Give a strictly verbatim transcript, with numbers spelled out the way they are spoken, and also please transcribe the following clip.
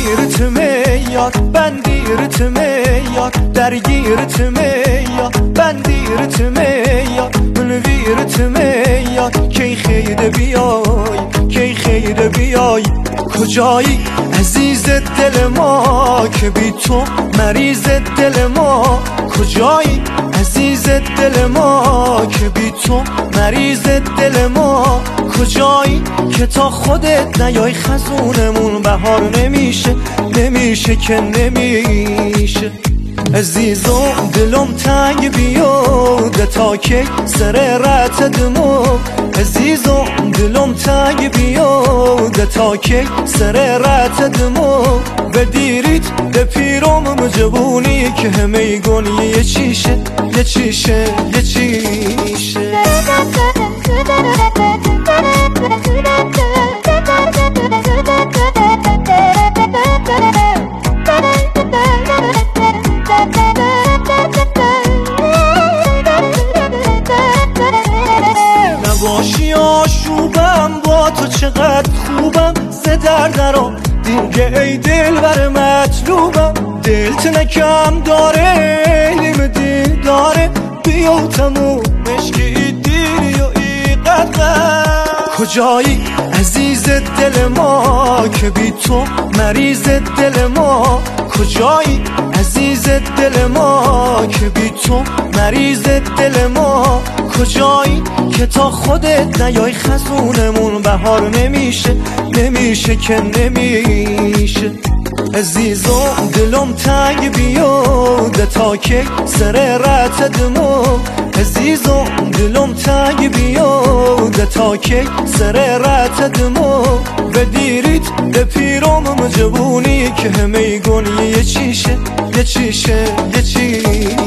گیرتم یار بندیرتم یار درگیرتم یار بندیرتم یار منویرتم یار کی خیر بیای کی خیر بیای کجایی عزیز دل ما که بی تو مریض دل ما کجایی عزیز دل ما که بی تو مریض دل ما کجایی که تا خودت نیای خزونمون بهار نمیشه نمیشه که نمیشه عزیزم دلم تنگ بیاد تا که سر رت دمو عزیزم دلم تنگ بیاد تا که سر رت دمو بدیریت به پیرم مجبونی که همه گونی یه چیشه یه چیشه یه چیشه نباشی آشوبم با تو چقدر خوبم سه در درام دیگه ای دل بر مطلوبم دلت نکم داره نیم دل داره بیا تمومش که دیری و ای قدر کجایی عزیز دل ما که بی تو مریض دل ما کجایی عزیز دل ما که بی تو مریض دل ما کجایی که تا خودت نیای خزونمون بهار نمیشه نمیشه که نمیشه عزیزم دلم تنگ بیاد تا که سر رت دمو عزیزم دلم تنگ بیاد تا که سر رت دمو بدیریت به پیرم مجبونی که همه گونی یه چیشه یه چیشه یه چیشه